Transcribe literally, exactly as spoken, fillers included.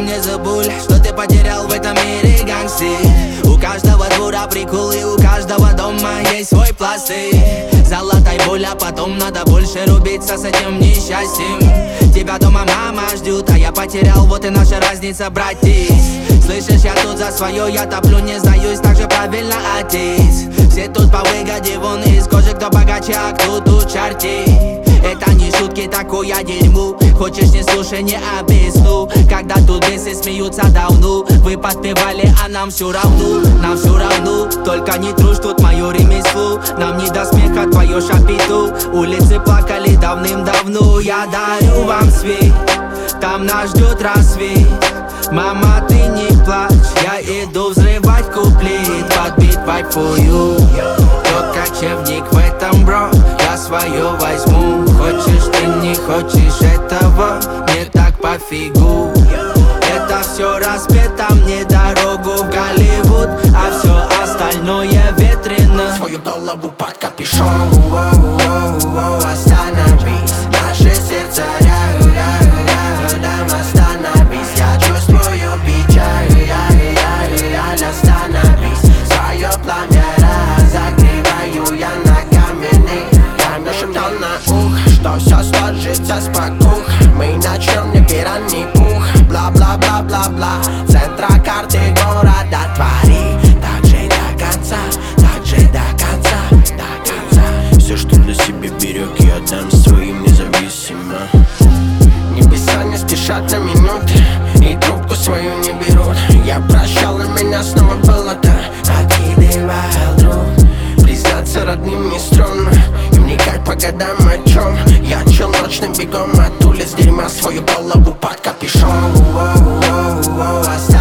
Зачем не забудь, что ты потерял в этом мире гангстер? У каждого двора приколы, у каждого дома есть свой пластырь. Золотая боль, а потом надо больше рубиться с этим несчастьем. Тебя дома мама ждет, а я потерял, вот и наша разница, братец. Слышишь, я тут за свое, я топлю, не сдаюсь, так же правильно, отец. Все тут по выгоде, вон из кожи, кто богаче, а кто тут чарти. Это не шутки, такое дерьмо. Хочешь, не слушай, не объясню. Когда тут бесы смеются давно, вы подпевали, а нам все равно. Нам все равно, только не трушь тут мое ремесло. Нам не до смеха твое шапито. Улицы плакали давным-давно. Я дарю вам свет, там нас ждет рассвет. Мама, ты не плачь, я иду взрывать куплет. Подбит vibe for you. Тот кочевник в этом, бро, я свое возьму. Хочешь ты, не хочешь этого, мне так пофигу. Это все распето, мне дорогу в Голливуд, а все остальное ветрено. Свою голову под капюшон, остановись. Наши сердца рядом, остановись. Я чувствую печаль, остановись. Свое пламя разогреваю я на каменный. Я нашептал на ух, что все сложится с покух. Мы начнем, не пираньи пух. Бла-бла-бла-бла-бла. Центра карты города твори. Так же до конца, так же до конца, до конца. Все, что на себе берег, я отдам своим независимо. Небеса не спешат на минуты, и трубку свою не берут. Я прощал, и меня снова было то откидывал друг. Признаться родным не стрёмно, и вникать по годам о чем. Я чел ночным бегом от улиц дерьма. Свою голову под капюшон, оу, оу, оу, оу,